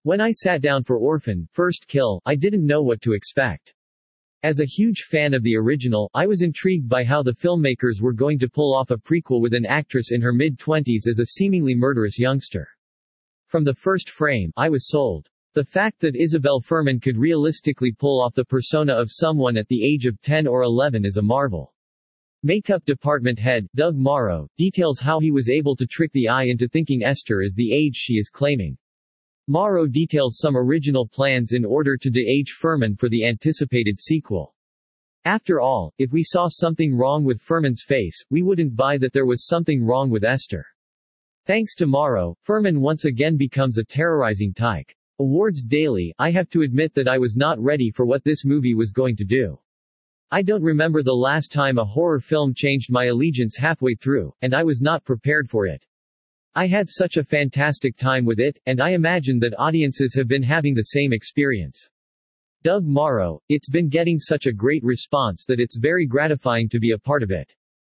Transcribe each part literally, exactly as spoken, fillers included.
When I sat down for Orphan, First Kill, I didn't know what to expect. As a huge fan of the original, I was intrigued by how the filmmakers were going to pull off a prequel with an actress in her mid-twenties as a seemingly murderous youngster. From the first frame, I was sold. The fact that Isabelle Fuhrman could realistically pull off the persona of someone at the age of ten or eleven is a marvel. Makeup department head, Doug Morrow, details how he was able to trick the eye into thinking Esther is the age she is claiming. Morrow details some original plans in order to de-age Fuhrman for the anticipated sequel. After all, if we saw something wrong with Fuhrman's face, we wouldn't buy that there was something wrong with Esther. Thanks to Morrow, Fuhrman once again becomes a terrorizing tyke. Awards Daily, I have to admit that I was not ready for what this movie was going to do. I don't remember the last time a horror film changed my allegiance halfway through, and I was not prepared for it. I had such a fantastic time with it, and I imagine that audiences have been having the same experience. Doug Morrow, it's been getting such a great response that it's very gratifying to be a part of it.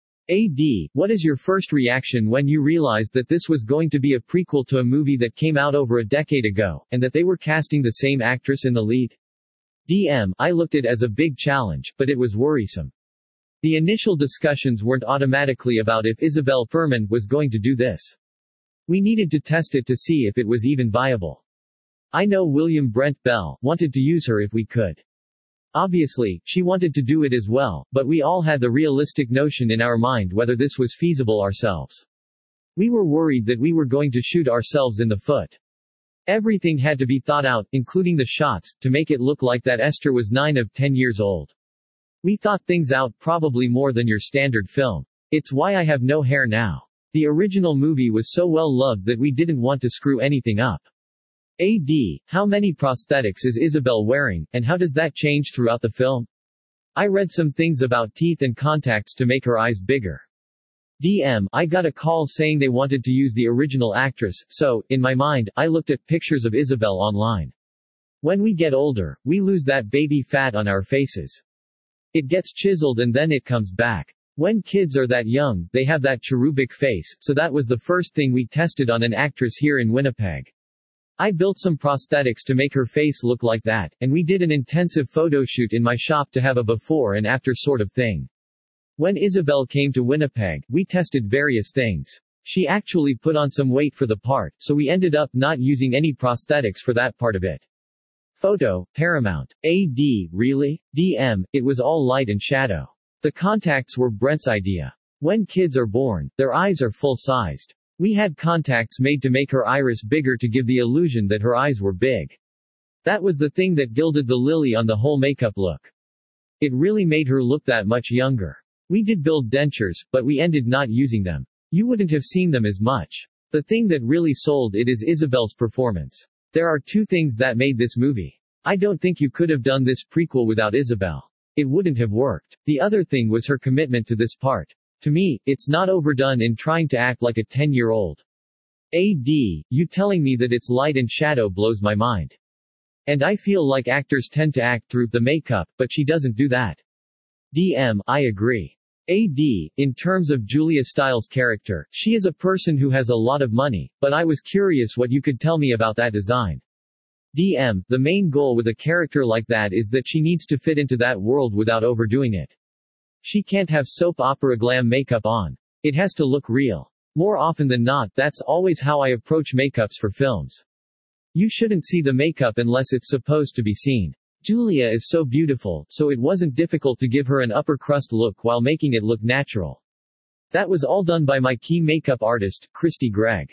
A D, what is your first reaction when you realized that this was going to be a prequel to a movie that came out over a decade ago, and that they were casting the same actress in the lead? D M, I looked at it as a big challenge, but it was worrisome. The initial discussions weren't automatically about if Isabelle Fuhrman was going to do this. We needed to test it to see if it was even viable. I know William Brent Bell wanted to use her if we could. Obviously, she wanted to do it as well, but we all had the realistic notion in our mind whether this was feasible ourselves. We were worried that we were going to shoot ourselves in the foot. Everything had to be thought out, including the shots, to make it look like that Esther was nine of ten years old. We thought things out probably more than your standard film. It's why I have no hair now. The original movie was so well loved that we didn't want to screw anything up. A D, how many prosthetics is Isabelle wearing, and how does that change throughout the film? I read some things about teeth and contacts to make her eyes bigger. D M, I got a call saying they wanted to use the original actress, so, in my mind, I looked at pictures of Isabelle online. When we get older, we lose that baby fat on our faces. It gets chiseled and then it comes back. When kids are that young, they have that cherubic face, so that was the first thing we tested on an actress here in Winnipeg. I built some prosthetics to make her face look like that, and we did an intensive photo shoot in my shop to have a before and after sort of thing. When Isabelle came to Winnipeg, we tested various things. She actually put on some weight for the part, so we ended up not using any prosthetics for that part of it. Photo, Paramount. A D, really? D M, it was all light and shadow. The contacts were Brent's idea. When kids are born, their eyes are full-sized. We had contacts made to make her iris bigger to give the illusion that her eyes were big. That was the thing that gilded the lily on the whole makeup look. It really made her look that much younger. We did build dentures, but we ended not using them. You wouldn't have seen them as much. The thing that really sold it is Isabelle's performance. There are two things that made this movie. I don't think you could have done this prequel without Isabelle. It wouldn't have worked. The other thing was her commitment to this part. To me, it's not overdone in trying to act like a ten-year-old. A D, you telling me that it's light and shadow blows my mind. And I feel like actors tend to act through the makeup, but she doesn't do that. D M, I agree. A D, in terms of Julia Stiles' character, she is a person who has a lot of money, but I was curious what you could tell me about that design. D M, the main goal with a character like that is that she needs to fit into that world without overdoing it. She can't have soap opera glam makeup on. It has to look real. More often than not, that's always how I approach makeups for films. You shouldn't see the makeup unless it's supposed to be seen. Julia is so beautiful, so it wasn't difficult to give her an upper crust look while making it look natural. That was all done by my key makeup artist, Christy Gregg.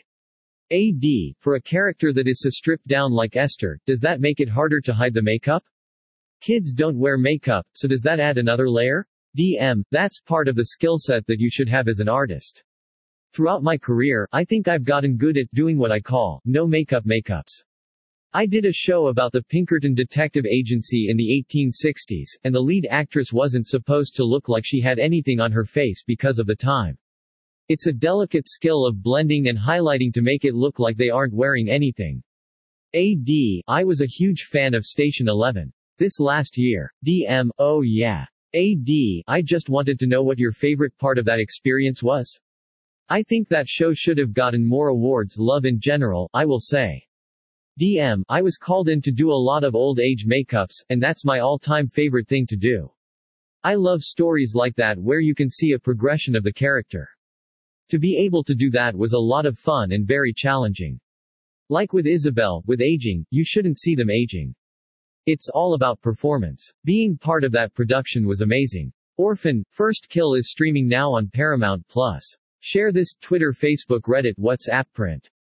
A D, for a character that is so stripped down like Esther, does that make it harder to hide the makeup? Kids don't wear makeup, so does that add another layer? D M, that's part of the skill set that you should have as an artist. Throughout my career, I think I've gotten good at doing what I call, no makeup makeups. I did a show about the Pinkerton Detective Agency in the eighteen sixties, and the lead actress wasn't supposed to look like she had anything on her face because of the time. It's a delicate skill of blending and highlighting to make it look like they aren't wearing anything. A D, I was a huge fan of Station Eleven. This last year. D M, oh yeah. A D, I just wanted to know what your favorite part of that experience was. I think that show should have gotten more awards love in general, I will say. D M I was called in to do a lot of old age makeups, and that's my all-time favorite thing to do. I love stories like that where you can see a progression of the character. To be able to do that was a lot of fun and very challenging. Like with Isabel, with aging, you shouldn't see them aging. It's all about performance. Being part of that production was amazing. Orphan, First Kill is streaming now on Paramount Plus. Share this, Twitter, Facebook, Reddit, WhatsApp, print.